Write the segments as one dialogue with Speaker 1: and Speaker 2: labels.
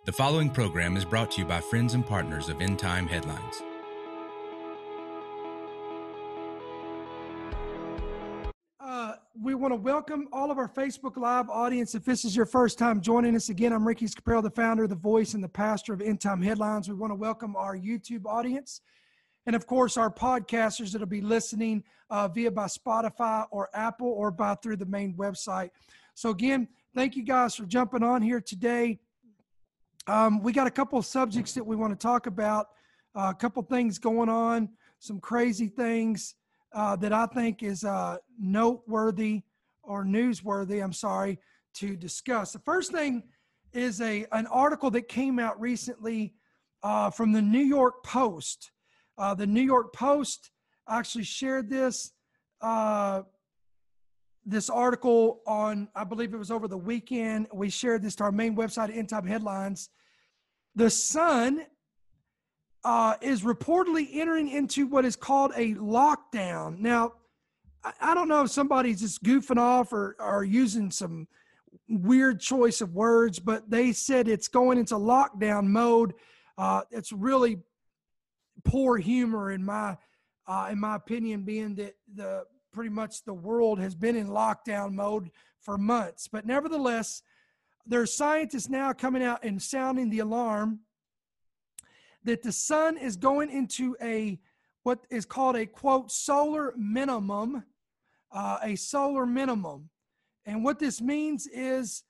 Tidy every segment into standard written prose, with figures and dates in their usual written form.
Speaker 1: The following program is brought to you by friends and partners of End Time Headlines.
Speaker 2: We want to welcome all of our Facebook Live audience. If this is your first time joining us, again, I'm Ricky Scaparro, the founder, the voice, and the pastor of End Time Headlines. We want to welcome our YouTube audience and, of course, our podcasters that will be listening via by Spotify or Apple or by through the main website. So, again, thank you guys for jumping on here today. We got a couple of subjects that we want to talk about, a couple things going on, some crazy things that I think is noteworthy or newsworthy, to discuss. The first thing is an article that came out recently from the New York Post. The New York Post actually shared this article on, I believe it was over the weekend. We shared this to our main website, End Time Headlines. The Sun is reportedly entering into what is called a lockdown. Now, I don't know if somebody's just goofing off or using some weird choice of words, but they said it's going into lockdown mode. It's really poor humor in my opinion, being that pretty much the world has been in lockdown mode for months. But nevertheless, there's scientists now coming out and sounding the alarm that the sun is going into what is called a, quote, solar minimum, a solar minimum. And what this means is,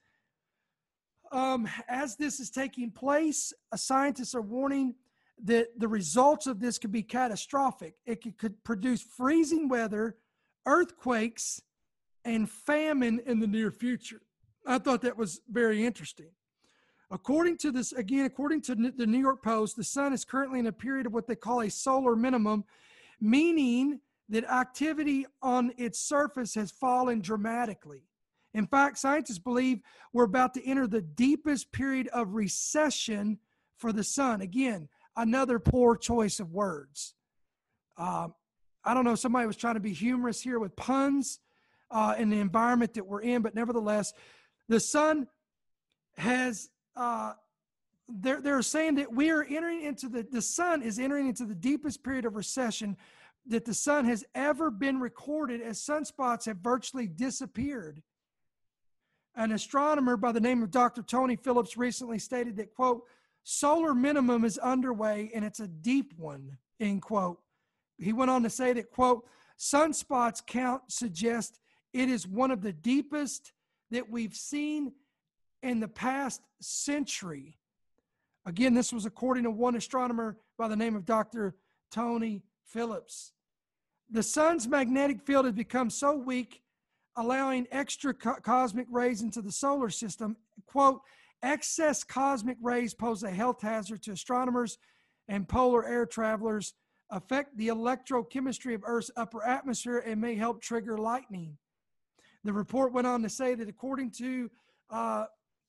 Speaker 2: as this is taking place, scientists are warning that the results of this could be catastrophic. It could produce freezing weather, earthquakes, and famine in the near future. I thought that was very interesting. According to the New York Post, the sun is currently in a period of what they call a solar minimum, meaning that activity on its surface has fallen dramatically. In fact, scientists believe we're about to enter the deepest period of recession for the sun. Again, another poor choice of words. I don't know, somebody was trying to be humorous here with puns in the environment that we're in, but nevertheless, the sun has, they're saying that we are entering into the sun is entering into the deepest period of recession that the sun has ever been recorded, as sunspots have virtually disappeared. An astronomer by the name of Dr. Tony Phillips recently stated that, quote, solar minimum is underway and it's a deep one, end quote. He went on to say that, quote, sunspots count suggests it is one of the deepest that we've seen in the past century. Again, this was according to one astronomer by the name of Dr. Tony Phillips. The sun's magnetic field has become so weak, allowing extra cosmic rays into the solar system. Quote, excess cosmic rays pose a health hazard to astronomers and polar air travelers, affect the electrochemistry of Earth's upper atmosphere, and may help trigger lightning. The report went on to say that according to a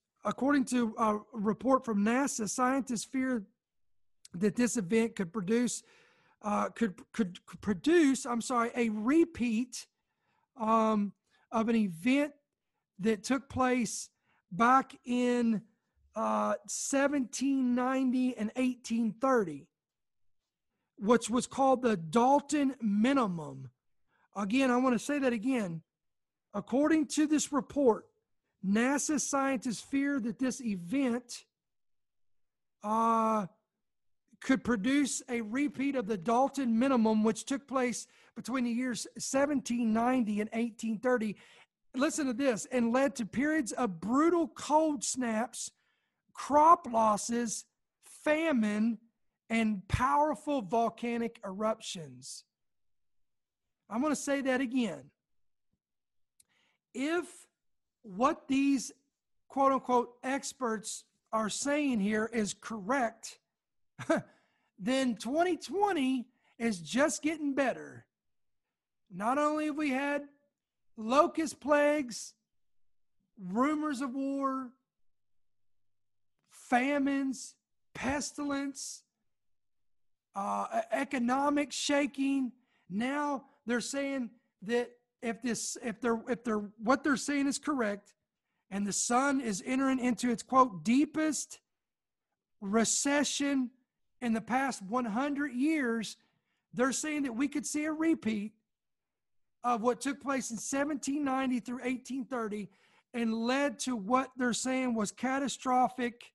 Speaker 2: report from NASA, scientists fear that this event could produce a repeat of an event that took place back in 1790 and 1830, which was called the Dalton Minimum. Again, I want to say that again. According to this report, NASA scientists fear that this event could produce a repeat of the Dalton Minimum, which took place between the years 1790 and 1830. Listen to this, and led to periods of brutal cold snaps, crop losses, famine, and powerful volcanic eruptions. I'm going to say that again. If what these quote-unquote experts are saying here is correct, then 2020 is just getting better. Not only have we had locust plagues, rumors of war, famines, pestilence, economic shaking. Now they're saying that what they're saying is correct, and the sun is entering into its, quote, deepest recession in the past 100 years, they're saying that we could see a repeat of what took place in 1790 through 1830 and led to what they're saying was catastrophic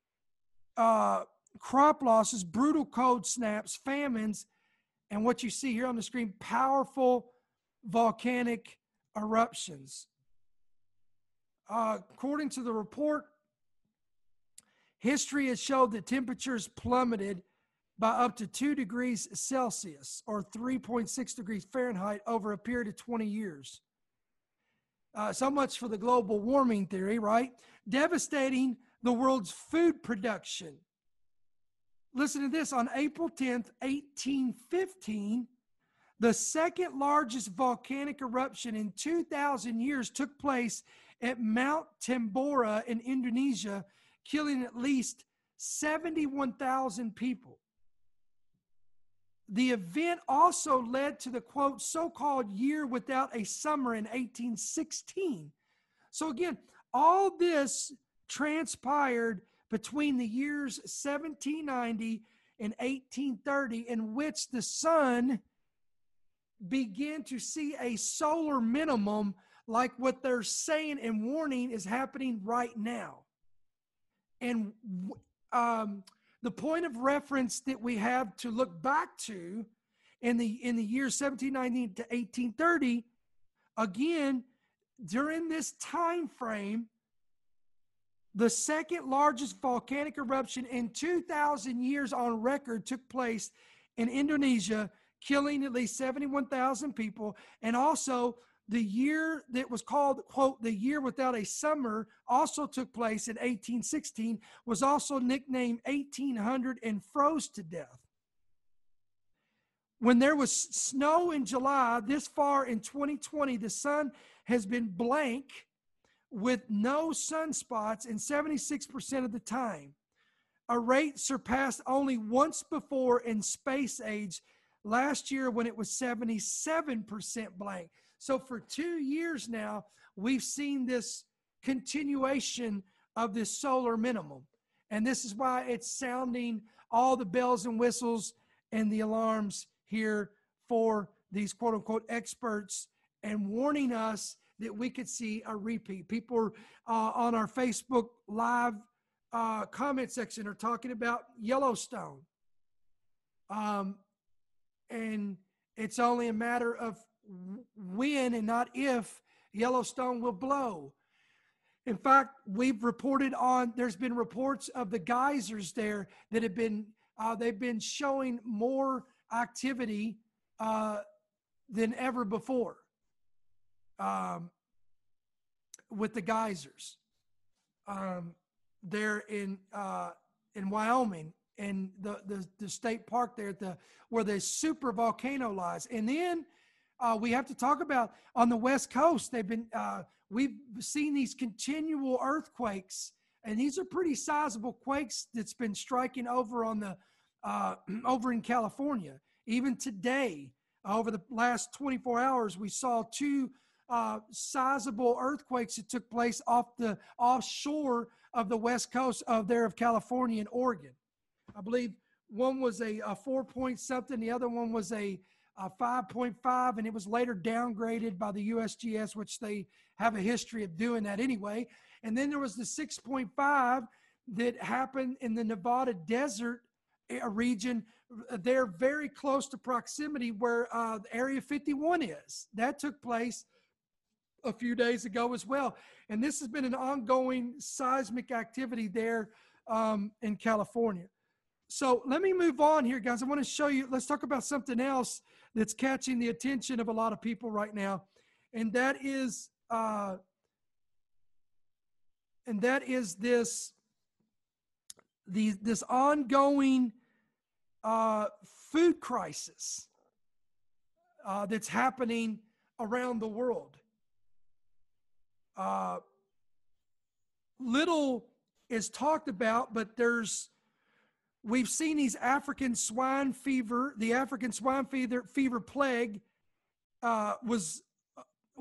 Speaker 2: crop losses, brutal cold snaps, famines, and what you see here on the screen, powerful volcanic eruptions. According to the report, history has showed that temperatures plummeted by up to 2 degrees Celsius or 3.6 degrees Fahrenheit over a period of 20 years. So much for the global warming theory, right? Devastating the world's food production. Listen to this. On April 10th, 1815, the second largest volcanic eruption in 2,000 years took place at Mount Tambora in Indonesia, killing at least 71,000 people. The event also led to the, quote, so-called year without a summer in 1816. So again, all this transpired between the years 1790 and 1830, in which the sun began to see a solar minimum like what they're saying and warning is happening right now. And the point of reference that we have to look back to in the years 1790 to 1830, again, during this time frame, the second largest volcanic eruption in 2,000 years on record took place in Indonesia, killing at least 71,000 people. And also, the year that was called, quote, the year without a summer also took place in 1816, was also nicknamed 1800 and froze to death. When there was snow in July, this far in 2020, the sun has been blank with no sunspots in 76% of the time, a rate surpassed only once before in space age last year when it was 77% blank. So for 2 years now, we've seen this continuation of this solar minimum. And this is why it's sounding all the bells and whistles and the alarms here for these quote unquote experts and warning us that we could see a repeat. People on our Facebook Live comment section are talking about Yellowstone. And it's only a matter of when and not if Yellowstone will blow. In fact, we've reported on, there's been reports of the geysers there that have been, they've been showing more activity than ever before with the geysers there in Wyoming and the state park there at where the super volcano lies. And then we have to talk about on the West Coast, they've been, we've seen these continual earthquakes, and these are pretty sizable quakes that's been striking over on the, over in California. Even today, over the last 24 hours, we saw 2 sizable earthquakes that took place offshore of the West Coast of California and Oregon. I believe one was a 4 point something, the other one was a 5.5, and it was later downgraded by the USGS, which they have a history of doing that anyway. And then there was the 6.5 that happened in the Nevada desert region. They're very close to proximity where Area 51 is. That took place a few days ago as well. And this has been an ongoing seismic activity there in California. So let me move on here, guys. I want to show you, let's talk about something else that's catching the attention of a lot of people right now. And that is this ongoing food crisis that's happening around the world. Little is talked about, but we've seen these African swine fever, the African swine fever plague was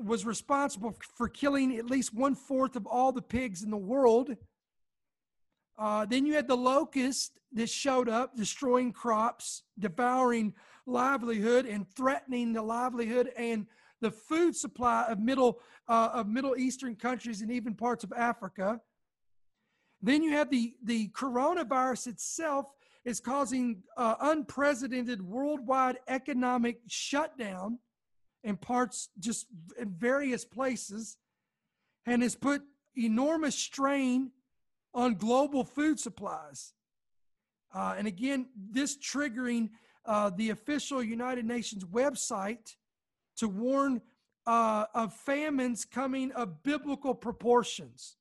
Speaker 2: responsible for killing at least 1/4 of all the pigs in the world. Then you had the locust that showed up, destroying crops, devouring livelihood, and threatening the livelihood and the food supply of Middle Eastern countries and even parts of Africa. Then you have the coronavirus itself is causing unprecedented worldwide economic shutdown in parts, just in various places, and has put enormous strain on global food supplies. And again, this triggering the official United Nations website to warn of famines coming of biblical proportions.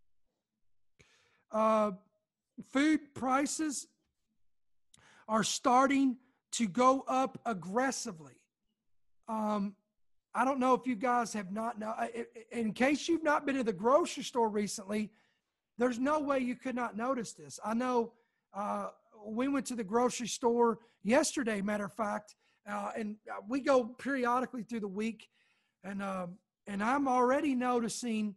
Speaker 2: Food prices are starting to go up aggressively. I don't know if you guys have not know. In case you've not been to the grocery store recently, there's no way you could not notice this. I know we went to the grocery store yesterday, matter of fact, and we go periodically through the week, and I'm already noticing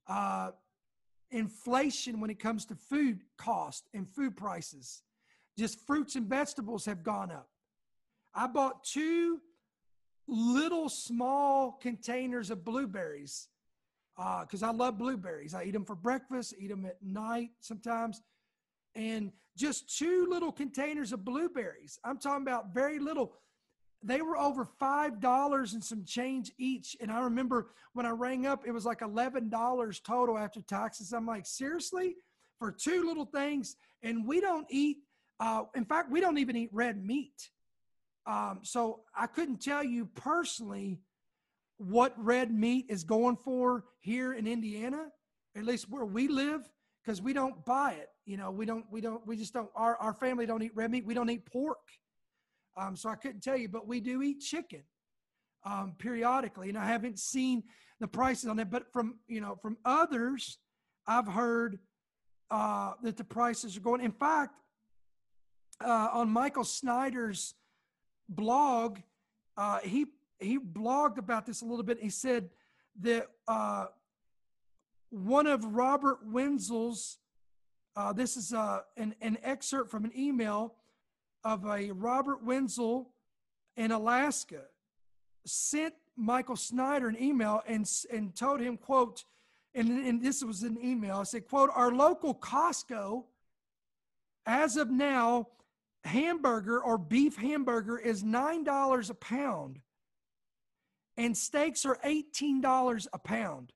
Speaker 2: inflation when it comes to food cost and food prices. Just fruits and vegetables have gone up. I bought 2 little small containers of blueberries because I love blueberries. I eat them for breakfast, eat them at night sometimes. And just 2 little containers of blueberries. I'm talking about very little. They were over $5 and some change each. And I remember when I rang up, it was like $11 total after taxes. I'm like, seriously? For 2 little things? And we don't eat, in fact, we don't even eat red meat. So I couldn't tell you personally what red meat is going for here in Indiana, at least where we live, because we don't buy it. You know, we just don't, our family don't eat red meat. We don't eat pork. So I couldn't tell you, but we do eat chicken periodically. And I haven't seen the prices on that, but from others, I've heard that the prices are going. In fact, on Michael Snyder's blog, he blogged about this a little bit. He said that one of Robert Wenzel's, this is an excerpt from an email of a Robert Wenzel in Alaska, sent Michael Snyder an email and told him, quote, and this was an email, I said, quote, our local Costco, as of now, hamburger or beef hamburger is $9 a pound, and steaks are $18 a pound.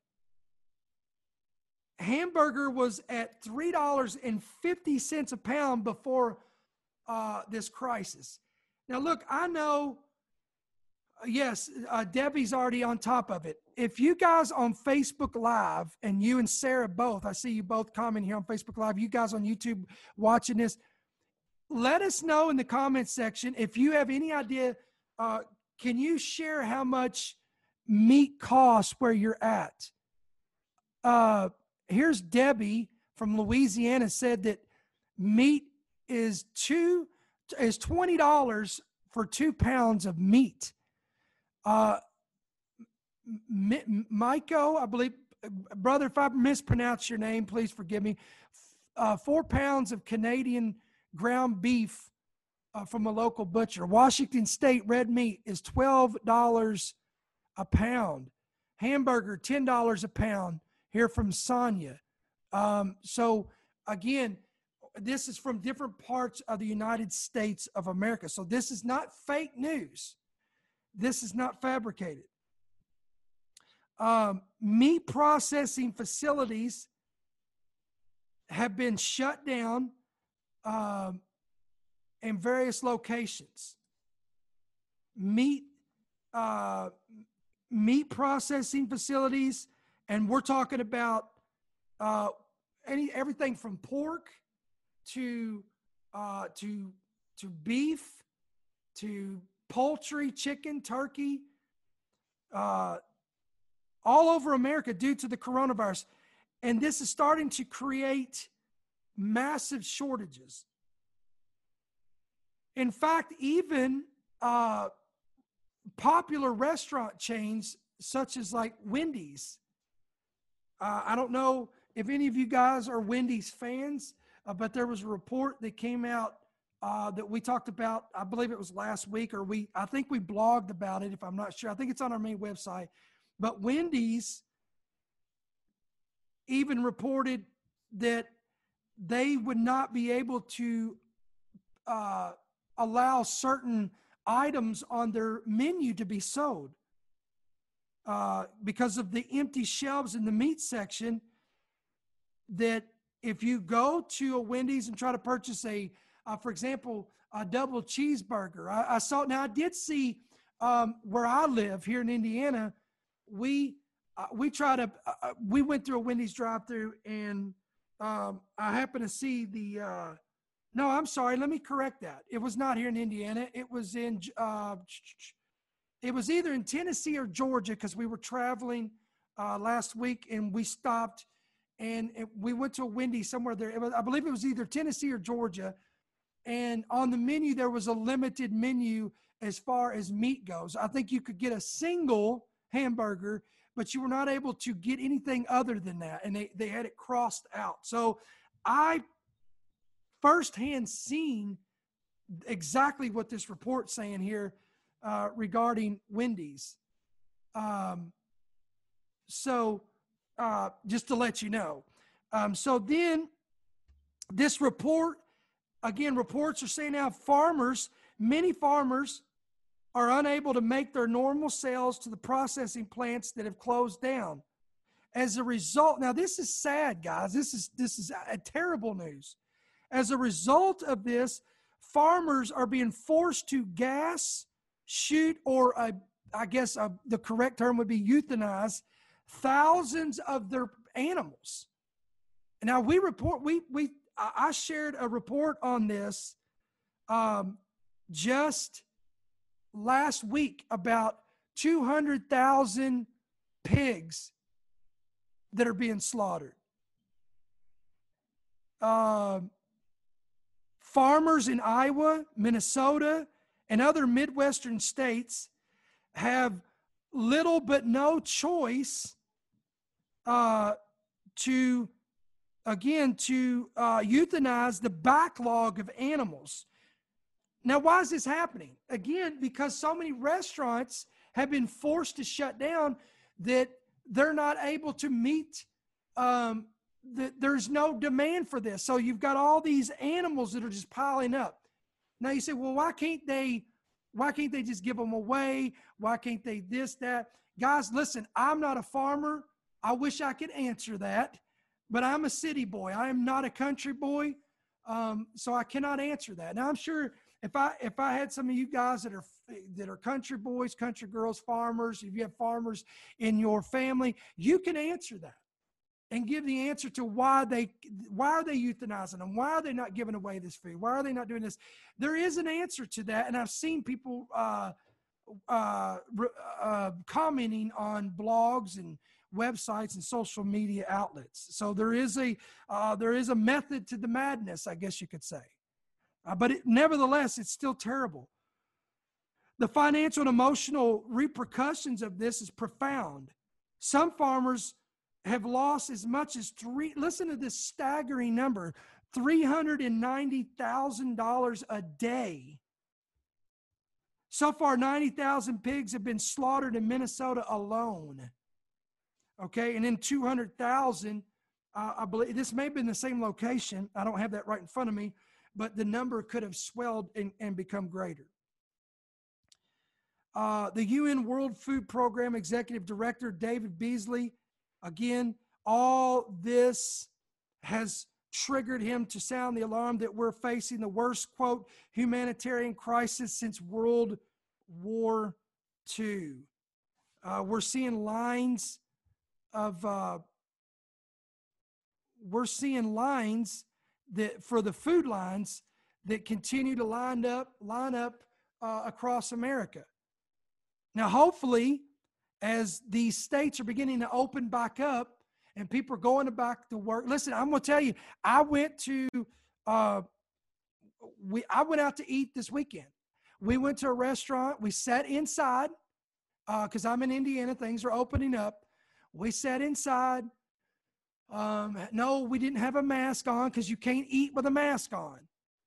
Speaker 2: Hamburger was at $3.50 a pound before this crisis. Now, look, I know, yes, Debbie's already on top of it. If you guys on Facebook Live, and you and Sarah both, I see you both commenting here on Facebook Live, you guys on YouTube watching this, let us know in the comments section if you have any idea. Can you share how much meat costs where you're at? Here's Debbie from Louisiana, said that meat is $20 for 2 pounds of meat. Maiko, I believe, brother, if I mispronounce your name, please forgive me. 4 pounds of Canadian ground beef from a local butcher. Washington State red meat is $12 a pound. Hamburger, $10 a pound. Here from Sonia. So again, this is from different parts of the United States of America. So this is not fake news. This is not fabricated. Meat processing facilities have been shut down in various locations. Meat processing facilities, and we're talking about everything from pork to beef, to poultry, chicken, turkey, all over America due to the coronavirus. And this is starting to create massive shortages. In fact, even popular restaurant chains such as like Wendy's. I don't know if any of you guys are Wendy's fans, but there was a report that came out that we talked about. I believe it was last week, or I think we blogged about it, if I'm not sure. I think it's on our main website. But Wendy's even reported that they would not be able to allow certain items on their menu to be sold because of the empty shelves in the meat section. That if you go to a Wendy's and try to purchase for example, a double cheeseburger, I saw. Now I did see where I live here in Indiana, we went through a Wendy's drive-through, and I happened to see no, I'm sorry. Let me correct that. It was not here in Indiana. It was it was either in Tennessee or Georgia, because we were traveling last week, and we stopped, and we went to a Wendy's somewhere there. I believe it was either Tennessee or Georgia. And on the menu, there was a limited menu as far as meat goes. I think you could get a single hamburger, but you were not able to get anything other than that. And they had it crossed out. So I firsthand seen exactly what this report's saying here regarding Wendy's. So just to let you know. So then this report, again, reports are saying now many farmers are unable to make their normal sales to the processing plants that have closed down. As a result, now this is sad, guys. This is a terrible news. As a result of this, farmers are being forced to gas, shoot, or the correct term would be euthanize thousands of their animals. Now I shared a report on this just last week about 200,000 pigs that are being slaughtered. Farmers in Iowa, Minnesota, and other Midwestern states have little but no choice to euthanize the backlog of animals. Now, why is this happening? Again, because so many restaurants have been forced to shut down that they're not able to meet, there's no demand for this. So you've got all these animals that are just piling up. Now you say, well, why can't they just give them away? Why can't they this, that? Guys, listen, I'm not a farmer. I wish I could answer that, but I'm a city boy. I am not a country boy. So I cannot answer that. Now I'm sure if I had some of you guys that are country boys, country girls, farmers, if you have farmers in your family, you can answer that and give the answer to why are they euthanizing them? Why are they not giving away this food? Why are they not doing this? There is an answer to that, and I've seen people commenting on blogs and websites and social media outlets. So there is a method to the madness, I guess you could say. But nevertheless, it's still terrible. The financial and emotional repercussions of this is profound. Some farmers have lost as much as listen to this staggering number, $390,000 a day. So far, 90,000 pigs have been slaughtered in Minnesota alone. Okay, and then 200,000, I believe, this may have been the same location. I don't have that right in front of me, but the number could have swelled and become greater. The UN World Food Program Executive Director, David Beasley, again, all this has triggered him to sound the alarm that we're facing the worst, quote, humanitarian crisis since World War II. We're seeing lines that for the food lines that continue to line up across America. Now, hopefully, as these states are beginning to open back up and people are going back to work. Listen, I'm going to tell you, I went out to eat this weekend. We went to a restaurant. We sat inside because I'm in Indiana. Things are opening up. We sat inside. No, we didn't have a mask on because you can't eat with a mask on.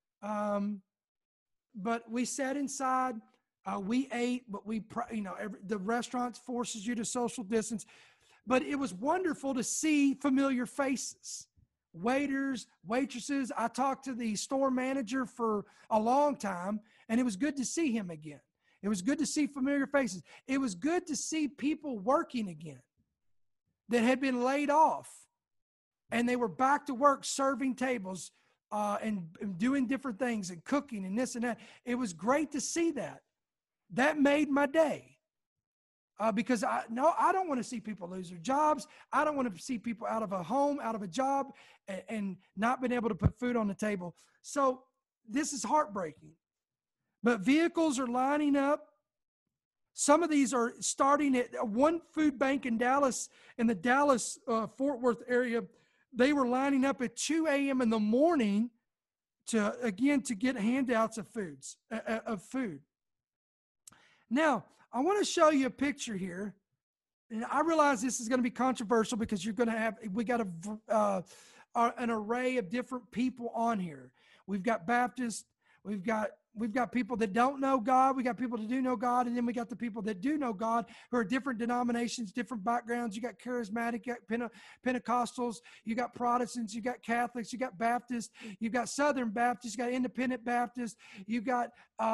Speaker 2: But we sat inside. We ate, but the restaurant forces you to social distance. But it was wonderful to see familiar faces, waiters, waitresses. I talked to the store manager for a long time, and it was good to see him again. It was good to see familiar faces. It was good to see people working again that had been laid off, and they were back to work serving tables and doing different things and cooking and this and that. It was great to see that. That made my day. Because I don't want to see people lose their jobs. I don't want to see people out of a home, out of a job, and not being able to put food on the table. So this is heartbreaking. But vehicles are lining up. Some of these are starting at one food bank in Dallas, in the Dallas Fort Worth area. They were lining up at 2 a.m. in the morning to get handouts of food. Now, I want to show you a picture here. And I realize this is going to be controversial because we got an array of different people on here. We've got Baptists, we've got people that don't know God, we got people that do know God, and then we got the people that do know God who are different denominations, different backgrounds. You got charismatic, you got Pentecostals, you got Protestants, you got Catholics, you got Baptists, you got Southern Baptists, you got Independent Baptists, you've got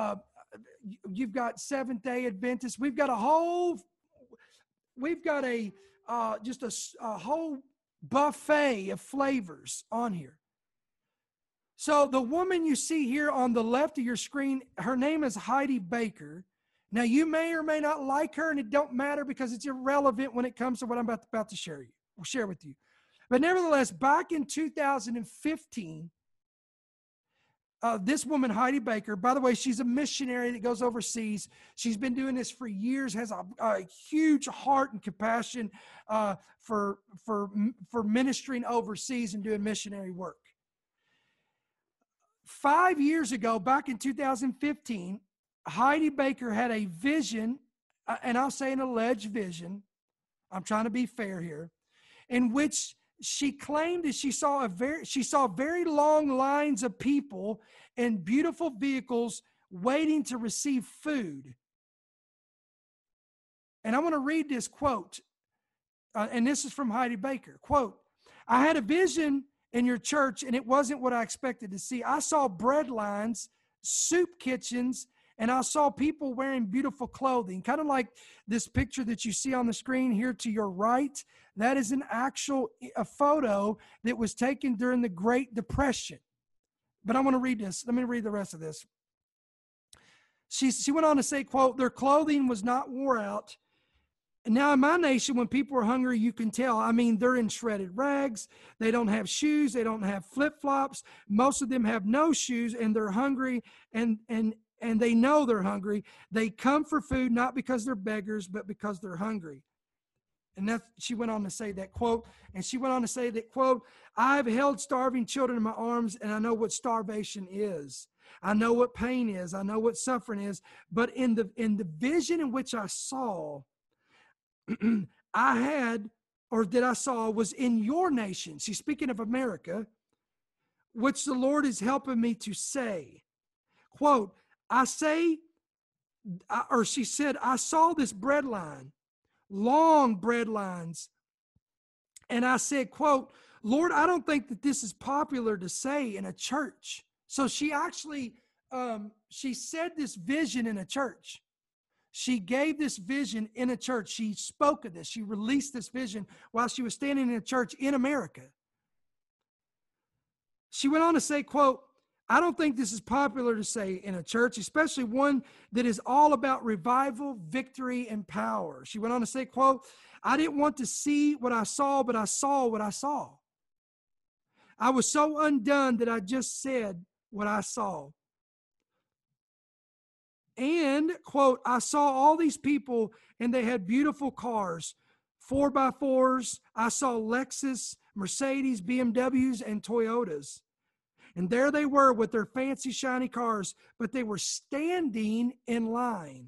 Speaker 2: Seventh-day Adventists. We've got a whole buffet of flavors on here. So the woman you see here on the left of your screen, her name is Heidi Baker. Now you may or may not like her, and it don't matter because it's irrelevant when it comes to what I'm about to share with you. But nevertheless, back in 2015, this woman, Heidi Baker, by the way, she's a missionary that goes overseas. She's been doing this for years, has a huge heart and compassion for ministering overseas and doing missionary work. 5 years ago, back in 2015, Heidi Baker had a vision, and I'll say an alleged vision. I'm trying to be fair here, in which she claimed that she saw very long lines of people in beautiful vehicles waiting to receive food. And I want to read this quote, and this is from Heidi Baker. Quote, "I had a vision in your church, and it wasn't what I expected to see. I saw bread lines, soup kitchens, and I saw people wearing beautiful clothing," kind of like this picture that you see on the screen here to your right. That is a photo that was taken during the Great Depression. But I want to read this. Let me read the rest of this. She went on to say, quote, "Their clothing was not wore out. And now in my nation, when people are hungry, you can tell. I mean, they're in shredded rags. They don't have shoes. They don't have flip-flops. Most of them have no shoes, and they're hungry, and they know they're hungry. They come for food not because they're beggars, but because they're hungry." And she went on to say that quote. And she went on to say that quote, "I've held starving children in my arms, and I know what starvation is. I know what pain is. I know what suffering is. But in the vision in which I saw, I saw was in your nation." She's speaking of America, "which the Lord is helping me to say." Quote, she said, "I saw this bread line, long bread lines. And I said, quote, Lord, I don't think that this is popular to say in a church." So she actually, she said this vision in a church. She gave this vision in a church. She spoke of this. She released this vision while she was standing in a church in America. She went on to say, quote, "I don't think this is popular to say in a church, especially one that is all about revival, victory, and power." She went on to say, quote, "I didn't want to see what I saw, but I saw what I saw. I was so undone that I just said what I saw. And," quote, "I saw all these people, and they had beautiful cars, 4x4s. I saw Lexus, Mercedes, BMWs, and Toyotas. And there they were with their fancy, shiny cars, but they were standing in line."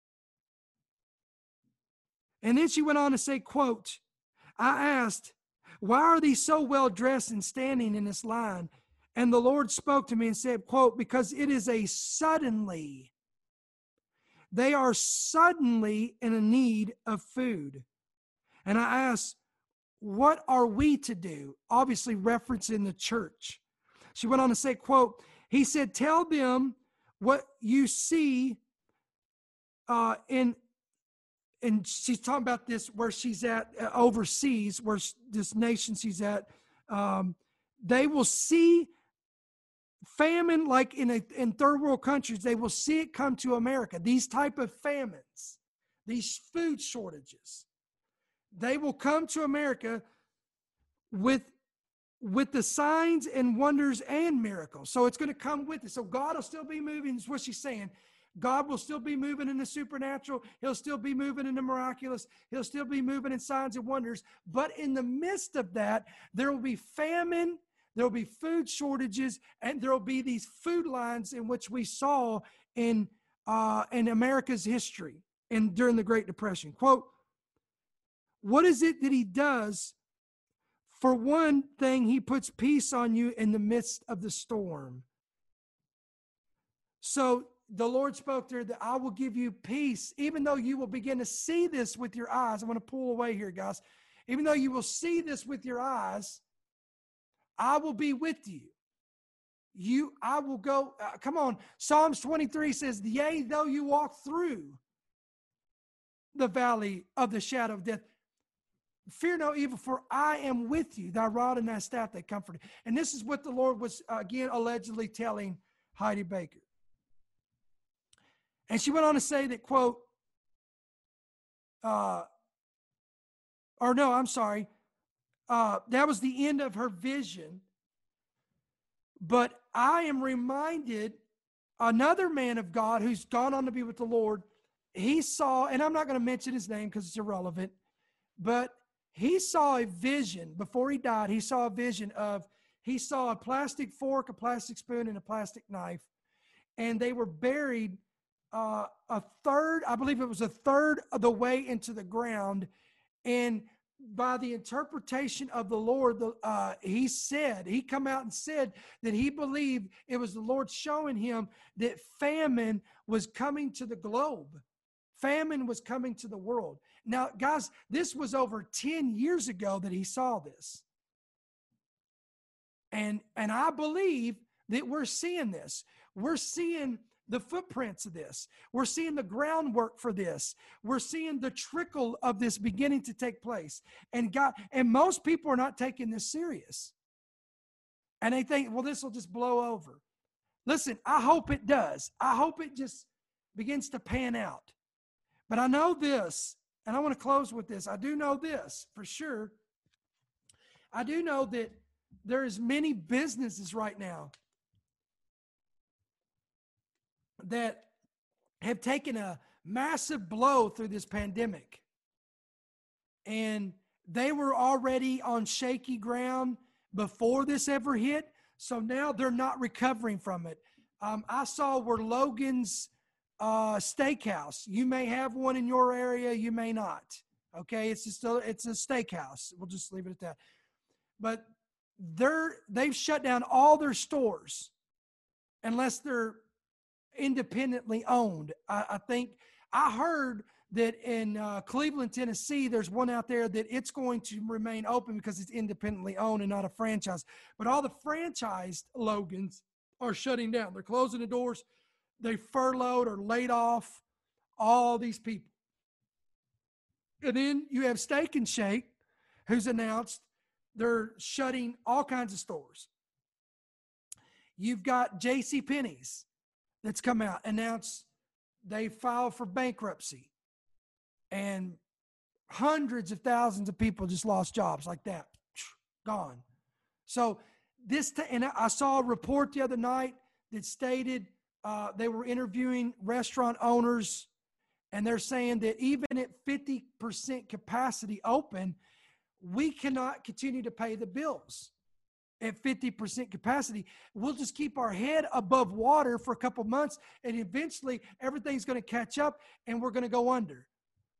Speaker 2: And then she went on to say, quote, "I asked, Why are these so well dressed and standing in this line? And the Lord spoke to me and said, quote, because it is a suddenly. They are suddenly in a need of food. And I asked, what are we to do? Obviously referencing the church. She went on to say, quote, he said, tell them what you see and she's talking about this where she's at overseas, where this nation she's at. They will see famine like in third world countries. They will see it come to America. These type of famines, these food shortages, they will come to America with the signs and wonders and miracles. So it's going to come with it. So God will still be moving, is what she's saying. God will still be moving in the supernatural. He'll still be moving in the miraculous. He'll still be moving in signs and wonders. But in the midst of that, there will be famine, there will be food shortages, and there will be these food lines in which we saw in America's history and during the Great Depression. Quote, what is it that he does? For one thing, he puts peace on you in the midst of the storm. So the Lord spoke to her that I will give you peace, even though you will begin to see this with your eyes. I want to pull away here, guys. Even though you will see this with your eyes, I will be with you. I will go. Come on. Psalms 23 says, yea, though you walk through the valley of the shadow of death, fear no evil, for I am with you. Thy rod and thy staff, they comfort you. And this is what the Lord was, again, allegedly telling Heidi Baker. And she went on to say that, quote, that was the end of her vision. But I am reminded, another man of God who's gone on to be with the Lord, he saw, and I'm not going to mention his name because it's irrelevant, but he saw a vision before he died. He saw a plastic fork, a plastic spoon, and a plastic knife. And they were buried I believe it was a third of the way into the ground. And by the interpretation of the Lord, he come out and said that he believed it was the Lord showing him that famine was coming to the globe. Famine was coming to the world. Now, guys, this was over 10 years ago that he saw this. And I believe that we're seeing this. We're seeing the footprints of this. We're seeing the groundwork for this. We're seeing the trickle of this beginning to take place. And most people are not taking this serious. And they think, well, this will just blow over. Listen, I hope it does. I hope it just begins to pan out. But I know this, and I want to close with this. I do know this for sure. I do know that there is many businesses right now that have taken a massive blow through this pandemic. And they were already on shaky ground before this ever hit. So now they're not recovering from it. I saw where Logan's Steakhouse, you may have one in your area, you may not. Okay, it's a steakhouse. We'll just leave it at that. But they've shut down all their stores unless they're independently owned. I think I heard that in Cleveland, Tennessee, there's one out there that it's going to remain open because it's independently owned and not a franchise. But all the franchised Logans are shutting down. They're closing the doors. They furloughed or laid off all these people. And then you have Steak and Shake, who's announced they're shutting all kinds of stores. You've got JCPenney's that's come out, announced they filed for bankruptcy. And hundreds of thousands of people just lost jobs like that. Gone. So and I saw a report the other night that stated they were interviewing restaurant owners, and they're saying that even at 50% capacity open, we cannot continue to pay the bills at 50% capacity. We'll just keep our head above water for a couple months, and eventually everything's going to catch up and we're going to go under.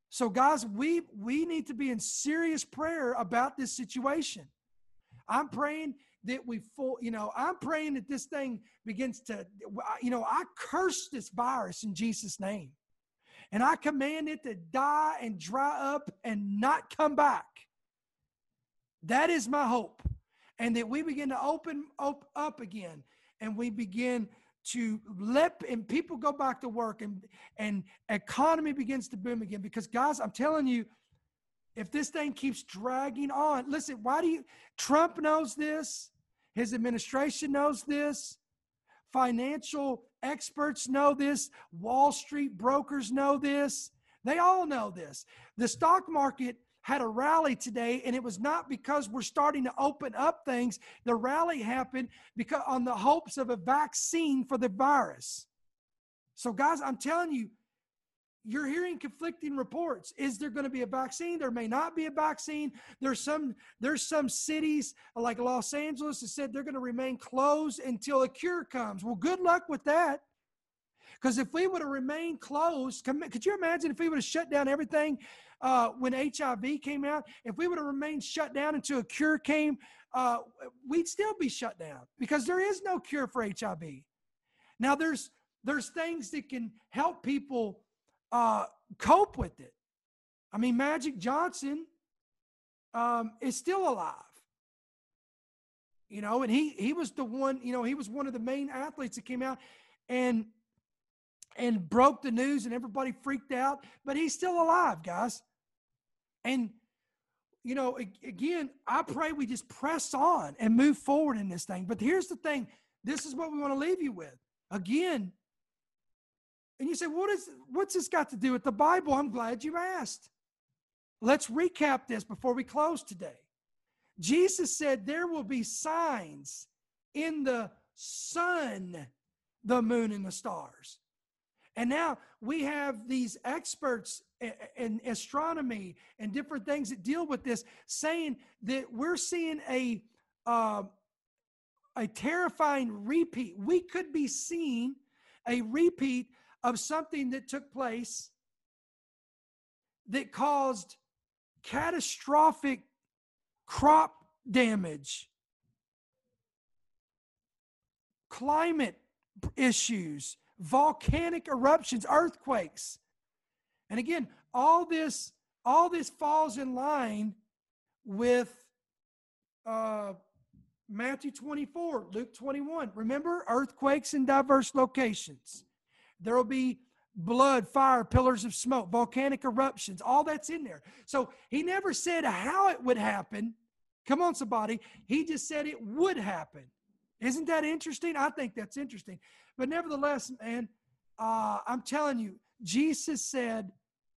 Speaker 2: So guys, we need to be in serious prayer about this situation. I'm praying that I'm praying that this thing begins to, I curse this virus in Jesus' name. And I command it to die and dry up and not come back. That is my hope. And that we begin to open up again, and we begin to and people go back to work, and economy begins to boom again. Because guys, I'm telling you, if this thing keeps dragging on, listen, Trump knows this. His administration knows this. Financial experts know this. Wall Street brokers know this. They all know this. The stock market had a rally today, and it was not because we're starting to open up things. The rally happened because on the hopes of a vaccine for the virus. So guys, I'm telling you, you're hearing conflicting reports. Is there going to be a vaccine? There may not be a vaccine. There's some cities like Los Angeles that said they're going to remain closed until a cure comes. Well, good luck with that. Because if we would have remained closed, could you imagine if we would have shut down everything when HIV came out? If we would have remained shut down until a cure came, we'd still be shut down because there is no cure for HIV. Now, there's things that can help people cope with it. I mean, Magic Johnson is still alive. And he was the one, he was one of the main athletes that came out and broke the news, and everybody freaked out, but he's still alive, guys. And, again, I pray we just press on and move forward in this thing. But here's the thing. This is what we want to leave you with. Again, and you say, what's this got to do with the Bible? I'm glad you asked. Let's recap this before we close today. Jesus said there will be signs in the sun, the moon, and the stars. And now we have these experts in astronomy and different things that deal with this saying that we're seeing a terrifying repeat. We could be seeing a repeat of something that took place that caused catastrophic crop damage, climate issues, volcanic eruptions, earthquakes. And again, all this falls in line with Matthew 24, Luke 21. Remember, earthquakes in diverse locations. There will be blood, fire, pillars of smoke, volcanic eruptions. All that's in there. So he never said how it would happen. Come on, somebody. He just said it would happen. Isn't that interesting? I think that's interesting. But nevertheless, man, I'm telling you, Jesus said,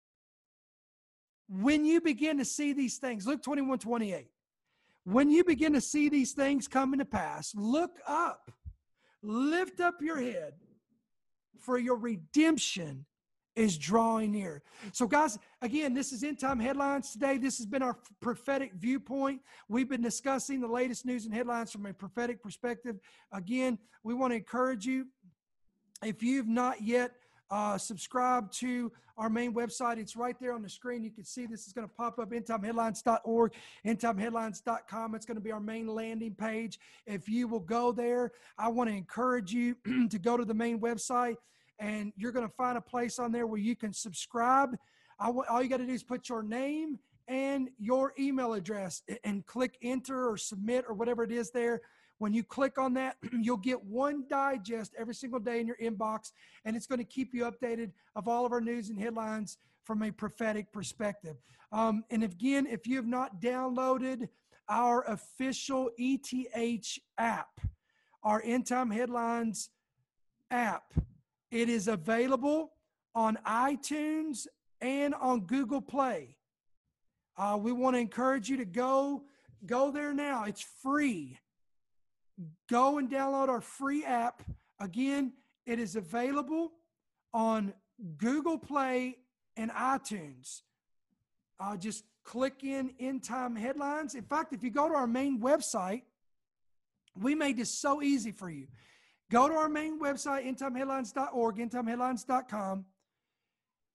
Speaker 2: when you begin to see these things, Luke 21:28, when you begin to see these things coming to pass, look up, lift up your head, for your redemption is drawing near. So guys, again, this is End Time Headlines today. This has been our prophetic viewpoint. We've been discussing the latest news and headlines from a prophetic perspective. Again, we want to encourage you, if you've not yet subscribed to our main website, it's right there on the screen. You can see this is going to pop up, endtimeheadlines.org, endtimeheadlines.com. It's going to be our main landing page. If you will go there, I want to encourage you to go to the main website, and you're going to find a place on there where you can subscribe. All you got to do is put your name and your email address and click enter or submit or whatever it is there. When you click on that, you'll get one digest every single day in your inbox, and it's going to keep you updated of all of our news and headlines from a prophetic perspective. And again, if you have not downloaded our official ETH app, our End Time Headlines app, it is available on iTunes and on Google Play. We want to encourage you to go there now. It's free. Go and download our free app. Again, it is available on Google Play and iTunes. Just click in End Time Headlines. In fact, if you go to our main website, we made this so easy for you. Go to our main website, endtimeheadlines.org, endtimeheadlines.com.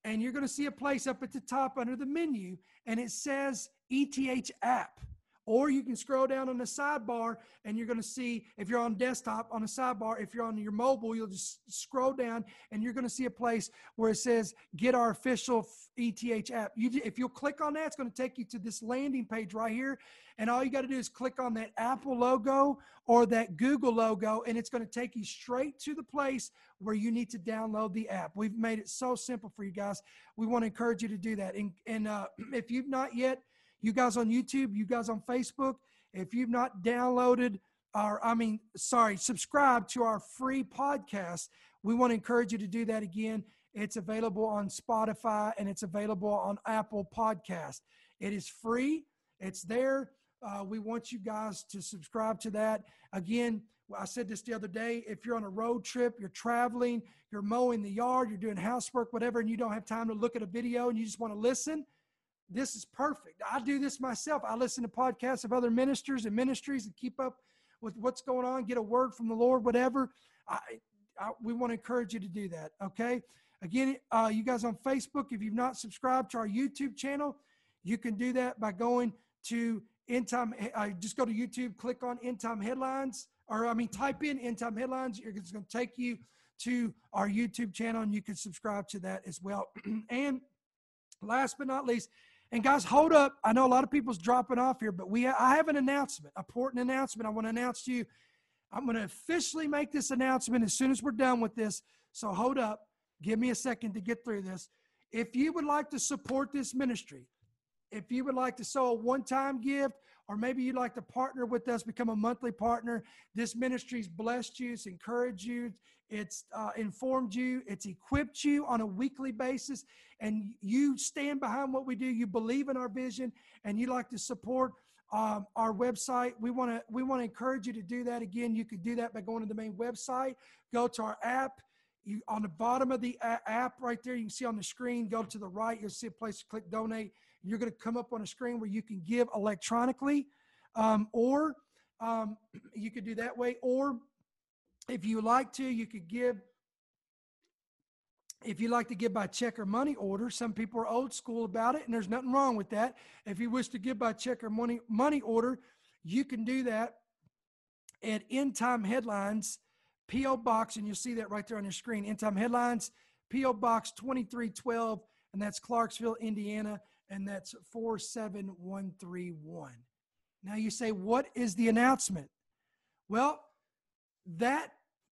Speaker 2: and you're going to see a place up at the top under the menu, and it says ETH app. Or you can scroll down on the sidebar, and you're going to see, if you're on desktop, on the sidebar, if you're on your mobile, you'll just scroll down, and you're going to see a place where it says, get our official ETH app. If you'll click on that, it's going to take you to this landing page right here, and all you got to do is click on that Apple logo or that Google logo, and it's going to take you straight to the place where you need to download the app. We've made it so simple for you guys. We want to encourage you to do that. And if you've not yet, you guys on YouTube, you guys on Facebook, if you've not downloaded subscribe to our free podcast, we want to encourage you to do that again. It's available on Spotify and it's available on Apple Podcast. It is free. It's there. We want you guys to subscribe to that. Again, I said this the other day, if you're on a road trip, you're traveling, you're mowing the yard, you're doing housework, whatever, and you don't have time to look at a video and you just want to listen, this is perfect. I do this myself. I listen to podcasts of other ministers and ministries and keep up with what's going on, get a word from the Lord, whatever. We want to encourage you to do that, okay? Again, you guys on Facebook, if you've not subscribed to our YouTube channel, you can do that by going to End Time. Just go to YouTube, click on End Time Headlines, type in End Time Headlines. It's going to take you to our YouTube channel, and you can subscribe to that as well. And last but not least, and guys, hold up. I know a lot of people's dropping off here, but I have an announcement, important announcement I want to announce to you. I'm going to officially make this announcement as soon as we're done with this. So hold up. Give me a second to get through this. If you would like to support this ministry, if you would like to sow a one-time gift, or maybe you'd like to partner with us, become a monthly partner, this ministry's blessed you, it's encouraged you, it's informed you, it's equipped you on a weekly basis, and you stand behind what we do, you believe in our vision, and you like to support our website, we want to encourage you to do that. Again, you could do that by going to the main website, go to our app. On the bottom of the app right there, you can see on the screen, go to the right, you'll see a place to click donate. You're going to come up on a screen where you can give electronically, or you could do that way. Or if you like to, you could give. If you like to give by check or money order, some people are old school about it, and there's nothing wrong with that. If you wish to give by check or money order, you can do that at End Time Headlines, P.O. Box, and you'll see that right there on your screen. End Time Headlines, P.O. Box 2312, and that's Clarksville, Indiana, and that's 47131. Now you say, what is the announcement? Well, that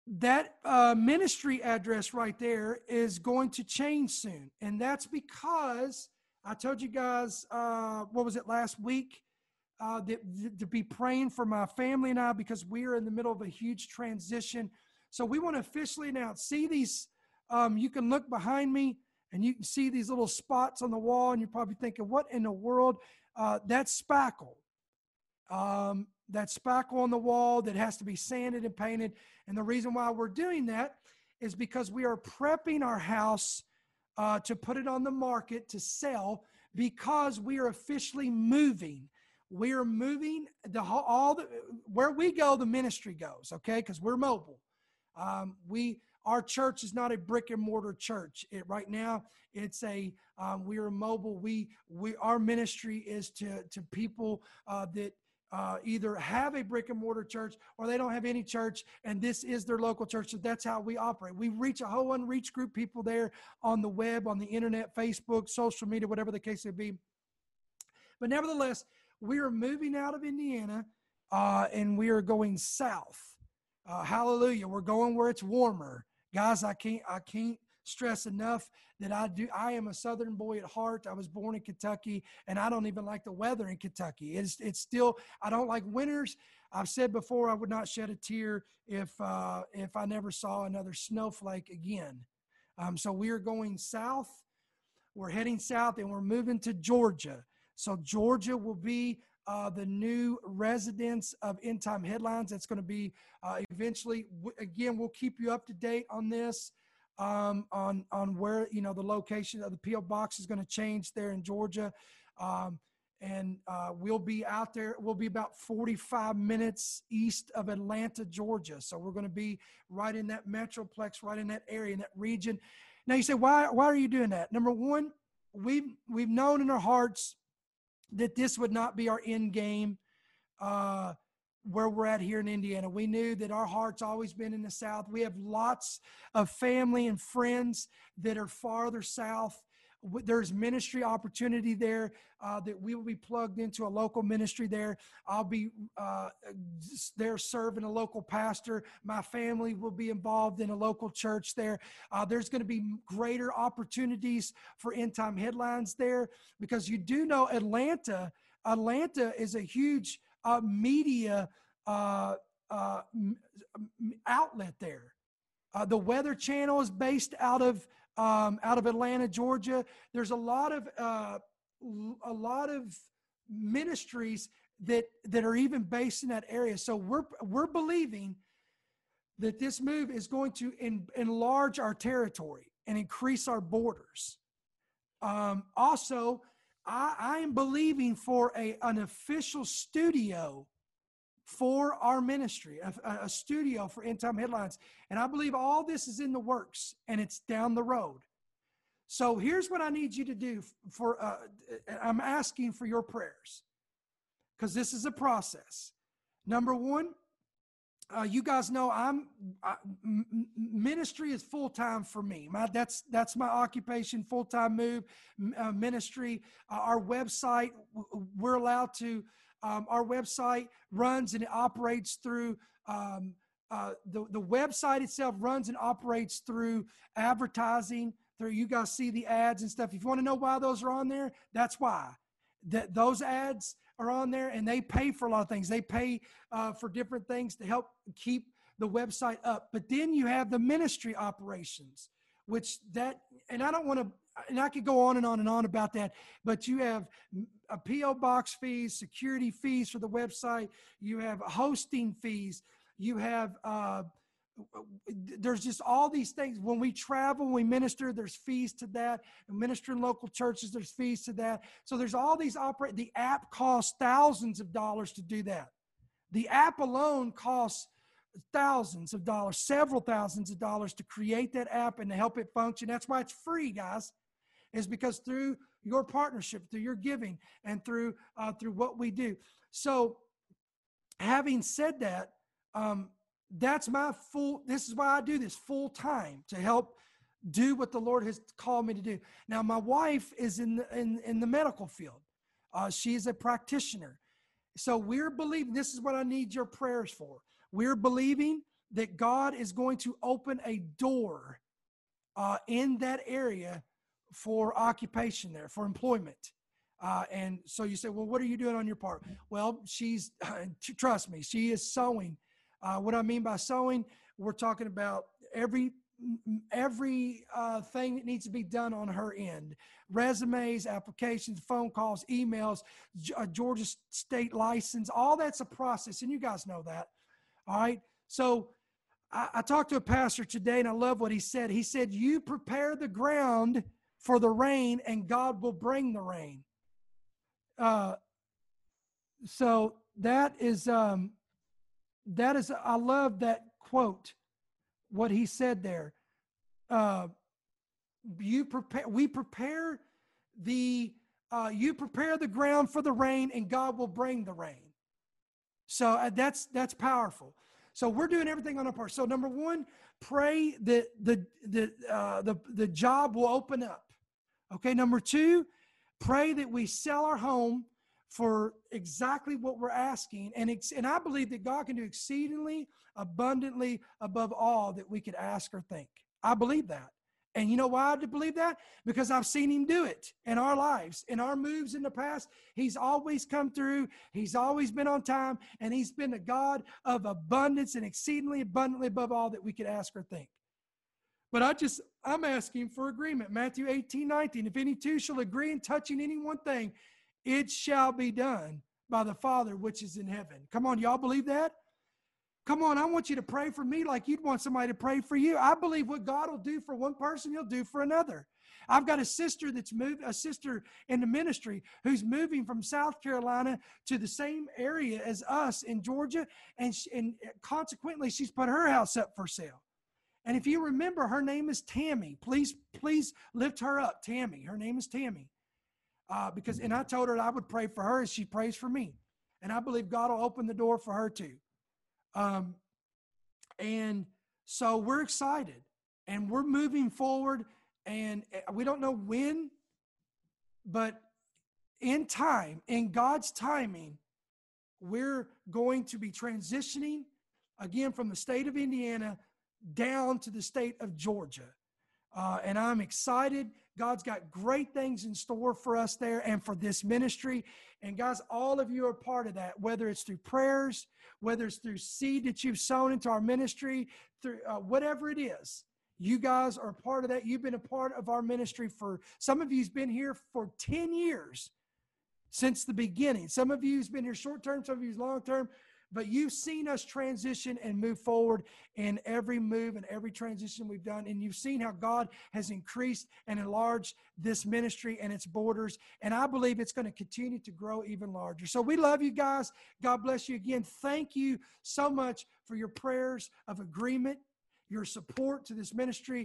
Speaker 2: ministry address right there is going to change soon. And that's because I told you guys, last week, to be praying for my family and I, because we are in the middle of a huge transition. So we want to officially announce, see these, you can look behind me and you can see these little spots on the wall, and you're probably thinking, what in the world? That's spackle. That spackle on the wall that has to be sanded and painted. And the reason why we're doing that is because we are prepping our house to put it on the market to sell, because we are officially moving. We are moving where we go, the ministry goes, okay? Because we're mobile. Our church is not a brick and mortar church. Right now, it's we are mobile. Our ministry is to people that either have a brick and mortar church or they don't have any church, and this is their local church. So that's how we operate. We reach a whole unreached group of people there on the web, on the internet, Facebook, social media, whatever the case may be. But nevertheless, we are moving out of Indiana, and we are going south. Hallelujah. We're going where it's warmer. Guys, I can't stress enough that I am a Southern boy at heart. I was born in Kentucky, and I don't even like the weather in Kentucky. It's still, I don't like winters. I've said before, I would not shed a tear if I never saw another snowflake again. So we are going south. We're heading south, and we're moving to Georgia. So Georgia will be the new residence of End Time Headlines. That's going to be eventually. Again, we'll keep you up to date on this, on where the location of the P.O. Box is going to change there in Georgia, and we'll be out there. We'll be about 45 minutes east of Atlanta, Georgia. So we're going to be right in that metroplex, right in that area, in that region. Now you say, why are you doing that? Number one, we've known in our hearts that this would not be our end game where we're at here in Indiana. We knew that our heart's always been in the South. We have lots of family and friends that are farther south. There's ministry opportunity there that we will be plugged into a local ministry there. I'll be there serving a local pastor. My family will be involved in a local church there. There's going to be greater opportunities for End Time Headlines there, because you do know Atlanta is a huge media outlet there. The Weather Channel is based out of Atlanta, Georgia. There's a lot of ministries that are even based in that area. So we're believing that this move is going to enlarge our territory and increase our borders. Also, I am believing for an official studio for our ministry, a studio for End Time Headlines. And I believe all this is in the works, and it's down the road. So here's what I need you to do I'm asking for your prayers, because this is a process. Number one, you guys know ministry is full-time for me. That's my occupation, full-time move, ministry. Our website, we're allowed to, our website runs and it operates through, the website itself runs and operates through advertising. You guys see the ads and stuff. If you want to know why those are on there, that's why. Those ads are on there, and they pay for a lot of things. They pay for different things to help keep the website up. But then you have the ministry operations, and I don't want to, and I could go on and on and on about that, but you have a P.O. box fees, security fees for the website. You have hosting fees. You have, there's just all these things. When we travel, when we minister, there's fees to that. And minister in local churches, there's fees to that. So there's all these the app costs thousands of dollars to do that. The app alone costs thousands of dollars, several thousands of dollars to create that app and to help it function. That's why it's free, guys, is because through your partnership, through your giving, and through what we do. So having said that, this is why I do this full time, to help do what the Lord has called me to do. Now, my wife is in the medical field. She is a practitioner. So we're believing, this is what I need your prayers for. We're believing that God is going to open a door in that area for occupation there, for employment. And so you say, well, what are you doing on your part? Well, trust me, she is sowing. What I mean by sowing, we're talking about every thing that needs to be done on her end: resumes, applications, phone calls, emails, Georgia state license. All that's a process, and you guys know that. All right. So I talked to a pastor today, and I love what he said. He said, "You prepare the ground for the rain, and God will bring the rain." So that is. I love that quote, what he said there. You prepare the ground for the rain, and God will bring the rain. So that's powerful. So we're doing everything on our part. So number one, pray that the job will open up. Okay. Number two, pray that we sell our home for exactly what we're asking. And I believe that God can do exceedingly abundantly above all that we could ask or think. I believe that. And you know why I believe that? Because I've seen him do it in our lives, in our moves in the past. He's always come through. He's always been on time, and he's been a God of abundance and exceedingly abundantly above all that we could ask or think. But I'm asking for agreement. Matthew 18:19, if any two shall agree in touching any one thing, it shall be done by the Father which is in heaven. Come on, y'all believe that? Come on, I want you to pray for me like you'd want somebody to pray for you. I believe what God will do for one person, he'll do for another. I've got a sister in the ministry who's moving from South Carolina to the same area as us in Georgia, and consequently, she's put her house up for sale. And if you remember, her name is Tammy. Please lift her up, Tammy. Her name is Tammy. And I told her I would pray for her as she prays for me. And I believe God will open the door for her too. And so we're excited and we're moving forward, and we don't know when, but in time, in God's timing, we're going to be transitioning again from the state of Indiana down to the state of Georgia. And I'm excited. God's got great things in store for us there and for this ministry. And guys, all of you are part of that, whether it's through prayers, whether it's through seed that you've sown into our ministry, through whatever it is. You guys are part of that. You've been a part of our ministry for, some of you's been here for 10 years since the beginning. Some of you's been here short term, some of you's long term. But you've seen us transition and move forward in every move and every transition we've done. And you've seen how God has increased and enlarged this ministry and its borders. And I believe it's going to continue to grow even larger. So we love you guys. God bless you again. Thank you so much for your prayers of agreement, your support to this ministry,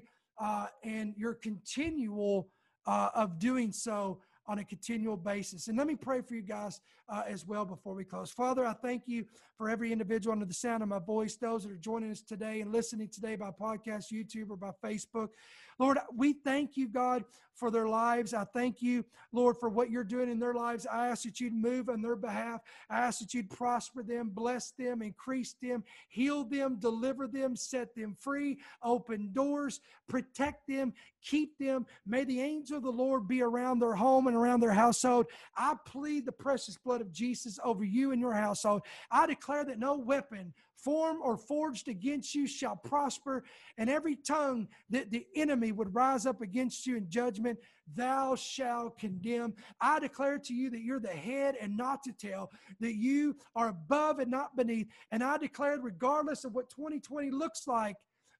Speaker 2: and your continual of doing so on a continual basis. And let me pray for you guys as well before we close. Father, I thank you for every individual under the sound of my voice, those that are joining us today and listening today by podcast, YouTube, or by Facebook. Lord, we thank you, God, for their lives. I thank you, Lord, for what you're doing in their lives. I ask that you'd move on their behalf. I ask that you'd prosper them, bless them, increase them, heal them, deliver them, set them free, open doors, protect them, keep them. May the angel of the Lord be around their home and around their household. I plead the precious blood of Jesus over you and your household. I declare that no weapon formed or forged against you shall prosper, and every tongue that the enemy would rise up against you in judgment, thou shalt condemn. I declare to you that you're the head and not the tail, that you are above and not beneath. And I declare, regardless of what 2020 looks like,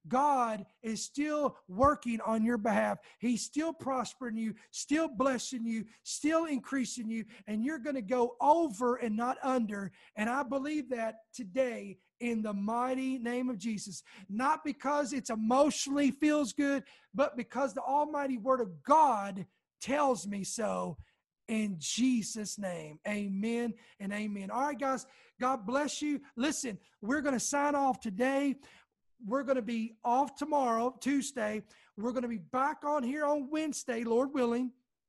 Speaker 2: God is still working on your behalf. He's still prospering you, still blessing you, still increasing you, and you're going to go over and not under. And I believe that today in the mighty name of Jesus, not because it's emotionally feels good, but because the almighty word of God tells me so. In Jesus' name, amen and amen. All right, guys, God bless you. Listen, we're going to sign off today. We're going to be off tomorrow, Tuesday. We're going to be back on here on Wednesday, Lord willing.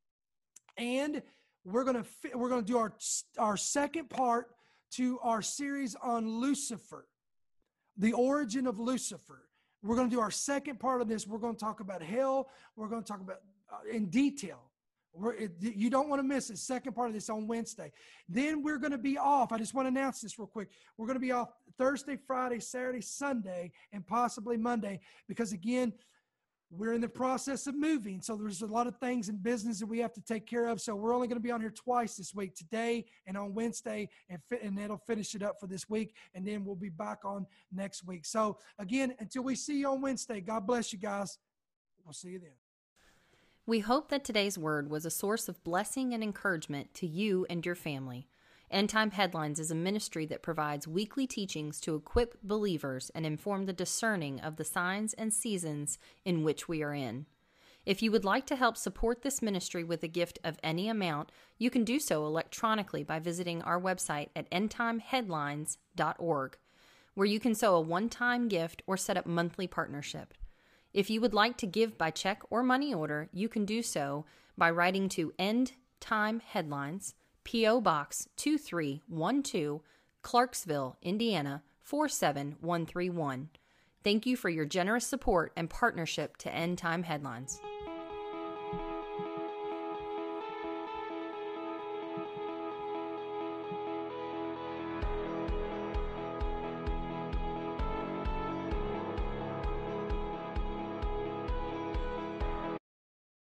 Speaker 2: And we're going to do our second part to our series on Lucifer, the origin of Lucifer. We're going to do our second part of this. We're going to talk about hell. We're going to talk about in detail. You don't want to miss the second part of this on Wednesday. Then we're going to be off. I just want to announce this real quick. We're going to be off Thursday, Friday, Saturday, Sunday, and possibly Monday because, again, we're in the process of moving. So there's a lot of things in business that we have to take care of. So we're only going to be on here twice this week, today and on Wednesday, and it'll finish it up for this week. And then we'll be back on next week. So, again, until we see you on Wednesday, God bless you guys. We'll see you then.
Speaker 3: We hope that today's word was a source of blessing and encouragement to you and your family. End Time Headlines is a ministry that provides weekly teachings to equip believers and inform the discerning of the signs and seasons in which we are in. If you would like to help support this ministry with a gift of any amount, you can do so electronically by visiting our website at endtimeheadlines.org, where you can sow a one-time gift or set up monthly partnership. If you would like to give by check or money order, you can do so by writing to End Time Headlines, P.O. Box 2312, Clarksville, Indiana 47131. Thank you for your generous support and partnership to End Time Headlines.